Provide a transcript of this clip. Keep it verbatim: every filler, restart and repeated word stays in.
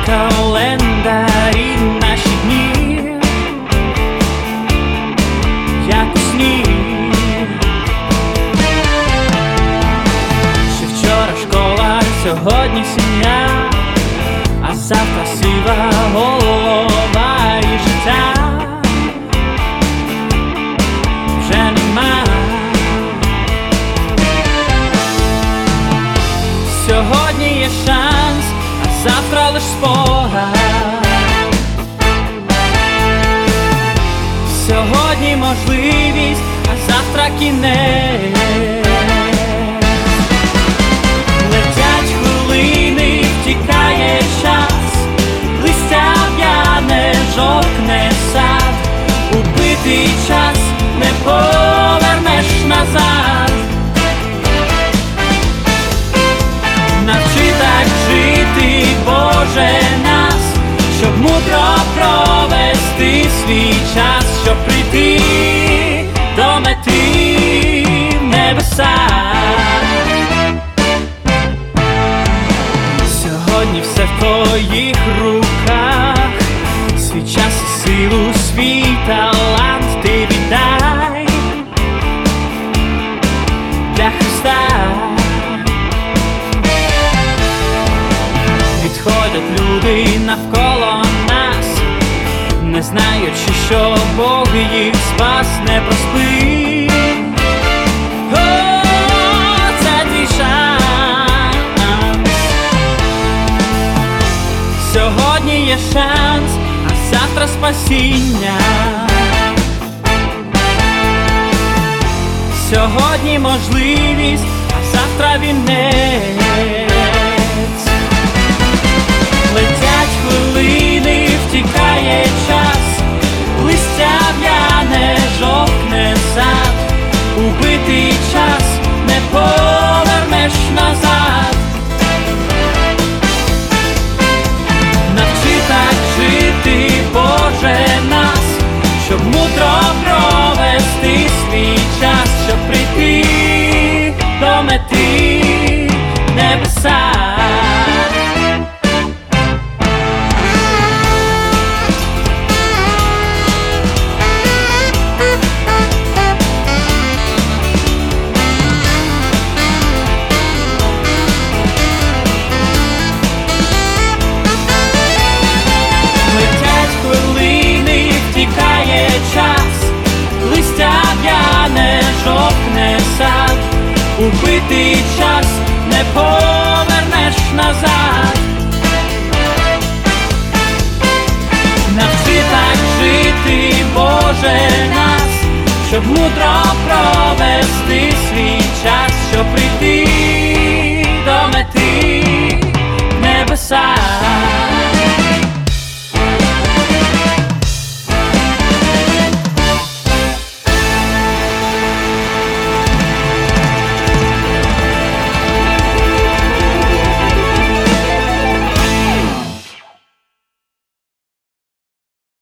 календарі наші дні, як у сні. Ще вчора школа, сьогодні сім'я, а завтра сива голова і життя вже нема. Сьогодні є шанс, а завтра лиш спогад. Сьогодні можливість, а завтра кінець. Летять хвилини, втікає час, листя в'яне, жовкне сад. Убитий час не повернеш назад. Навчи так жити, Боже, нас, щоб мудро провести свій час, щоб прийти до мети в небеса. Сьогодні все в твоїх руках, свій час і силу, свій талант ти віддай для Христа. Відходять люди навколо нас, не знаючи, що Бог їх спас. Не проспи, о, це твій шанс. Сьогодні є шанс, а завтра спасіння. Сьогодні можливість, а завтра вінець. Летять хвилини, втікає час, листя в'яне, жовкне сад. Убитий час не повернеш назад. Навчи так жити, Боже, нас, щоб мудро провести свій час, щоб прийти до мети в небеса. Час, листя в'яне, жовкне сад. Убитий